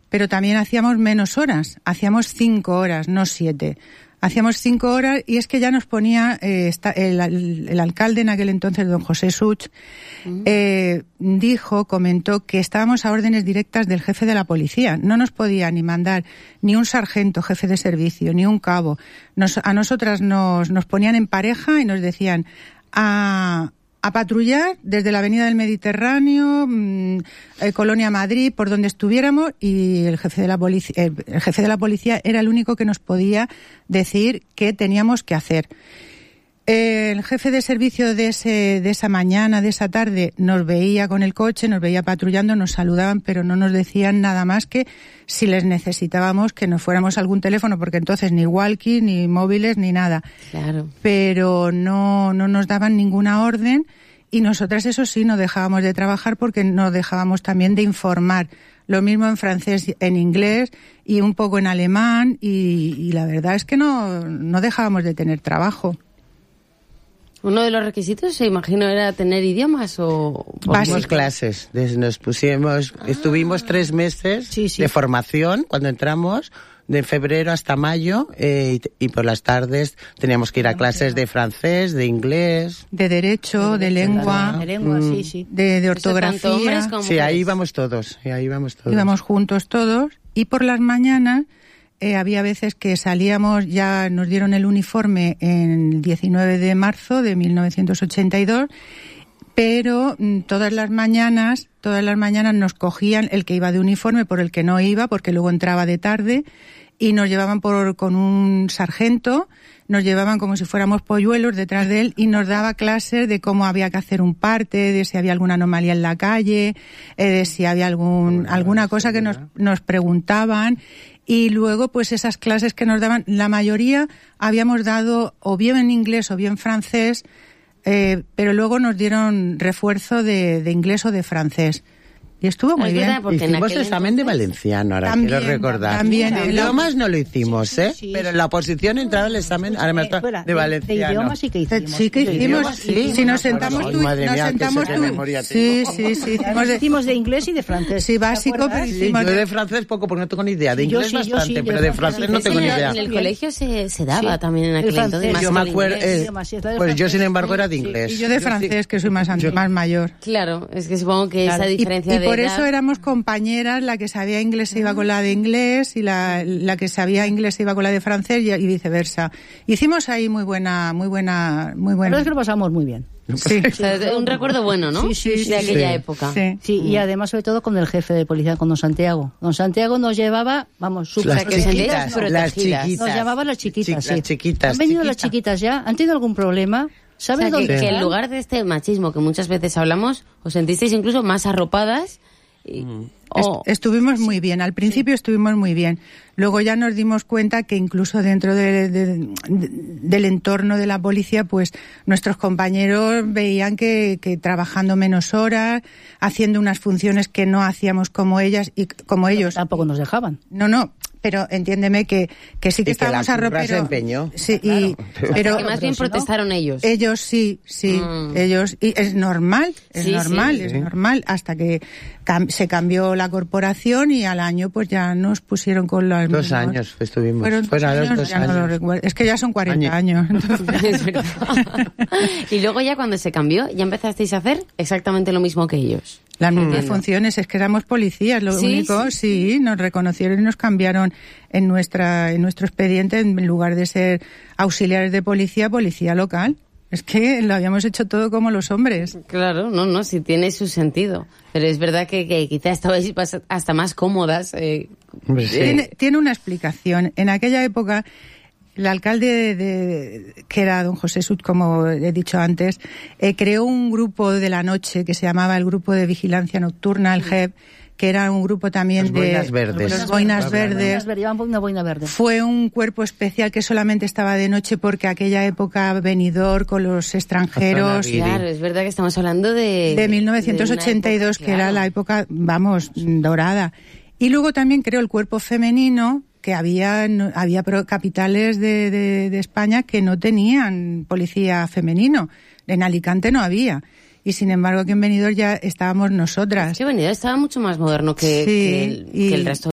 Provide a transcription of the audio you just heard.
pero también hacíamos menos horas, hacíamos 5 horas, no 7. Hacíamos 5 horas y es que ya nos ponía el alcalde en aquel entonces, don José Such, comentó que estábamos a órdenes directas del jefe de la policía. No nos podía ni mandar ni un sargento jefe de servicio, ni un cabo. A nosotras nos ponían en pareja y nos decían a patrullar desde la Avenida del Mediterráneo, Colonia Madrid, por donde estuviéramos, y el jefe de la policía era el único que nos podía decir qué teníamos que hacer. El jefe de servicio de esa mañana, de esa tarde, nos veía con el coche, nos veía patrullando, nos saludaban, pero no nos decían nada más que si les necesitábamos que nos fuéramos a algún teléfono, porque entonces ni walkie, ni móviles, ni nada. Claro. Pero no nos daban ninguna orden y nosotras, eso sí, no dejábamos de trabajar porque no dejábamos también de informar. Lo mismo en francés, en inglés y un poco en alemán y la verdad es que no dejábamos de tener trabajo. ¿Uno de los requisitos, se imagino, era tener idiomas o...? Dimos clases. Estuvimos 3 meses de formación cuando entramos, de febrero hasta mayo, y por las tardes teníamos que ir a clases de francés, de inglés... De derecho, de lengua... De lengua, sí. De ortografía... Sí, ahí íbamos todos, Íbamos juntos todos, y por las mañanas... había veces que salíamos, ya nos dieron el uniforme el 19 de marzo de 1982, pero todas las mañanas nos cogían el que iba de uniforme por el que no iba, porque luego entraba de tarde, y nos llevaban con un sargento, nos llevaban como si fuéramos polluelos detrás de él y nos daba clases de cómo había que hacer un parte, de si había alguna anomalía en la calle, de si había alguna cosa que nos preguntaban. Y luego, pues esas clases que nos daban, la mayoría habíamos dado o bien en inglés o bien francés, pero luego nos dieron refuerzo de inglés o de francés. Y estuvo muy bien. Hicimos examen de valenciano, ahora quiero recordar. También. De idiomas no lo hicimos, sí. Pero en la oposición entraba el examen de valenciano. De idiomas sí que hicimos. Sí que hicimos. Si nos sentamos tú... Sí. Hicimos de inglés y de francés. Sí, básico, pero hicimos... Yo de francés poco, porque no tengo ni idea. De inglés bastante, pero de francés no tengo ni idea. En el colegio se daba también en aquel entonces. Yo me acuerdo... Pues yo, sin embargo, era de inglés. Y yo de francés, que soy más mayor. Claro, es que supongo que esa diferencia de por eso éramos compañeras, la que sabía inglés se iba con la de inglés y la que sabía inglés se iba con la de francés y viceversa. Hicimos ahí muy buena. La verdad es que lo pasamos muy bien. Sí. O sea, un recuerdo bueno, ¿no? Sí, de aquella época. Sí, y además sobre todo con el jefe de policía, con don Santiago. Don Santiago nos llevaba, las chiquitas. Nos llamaban las chiquitas, sí. Las chiquitas. ¿Han venido las chiquitas ya? ¿Han tenido algún problema? ¿Saben dónde que en lugar de este machismo que muchas veces hablamos, os sentisteis incluso más arropadas? Estuvimos muy bien, al principio estuvimos muy bien. Luego ya nos dimos cuenta que incluso dentro del entorno de la policía, pues nuestros compañeros veían que trabajando menos horas, haciendo unas funciones que no hacíamos como ellas y como ellos. Tampoco nos dejaban. No, pero entiéndeme que sí que estábamos arroperos. Empeñó. Sí, claro. pero que más bien protestaron ellos. Ellos sí, ellos, y es normal, es normal, hasta que se cambió la corporación y al año pues ya nos pusieron con las 2 años estuvimos. Fueron 2 años, ya no lo recuerdo. Es que ya son 40 años. Es verdad. Y luego ya cuando se cambió, ya empezasteis a hacer exactamente lo mismo que ellos. Las mismas funciones, es que éramos policías, lo único, nos reconocieron y nos cambiaron en nuestro expediente, en lugar de ser auxiliares de policía local. Es que lo habíamos hecho todo como los hombres. Claro, no, sí tiene su sentido. Pero es verdad que quizá estabais hasta más cómodas. Tiene una explicación. En aquella época, el alcalde que era don José Such, como he dicho antes, creó un grupo de la noche que se llamaba el Grupo de Vigilancia Nocturna, el GEP, que era un grupo también Los Boinas Verdes. Los Boinas Verdes. Una boina verde. Fue un cuerpo especial que solamente estaba de noche porque aquella época venidor con los extranjeros. Claro, es verdad que estamos hablando de 1982, época, que era la época, dorada. Y luego también creó el cuerpo femenino, que había capitales de España que no tenían policía femenino. En Alicante no había. Y sin embargo, aquí en Benidorm ya estábamos nosotras. Sí, Benidorm estaba mucho más moderno que el resto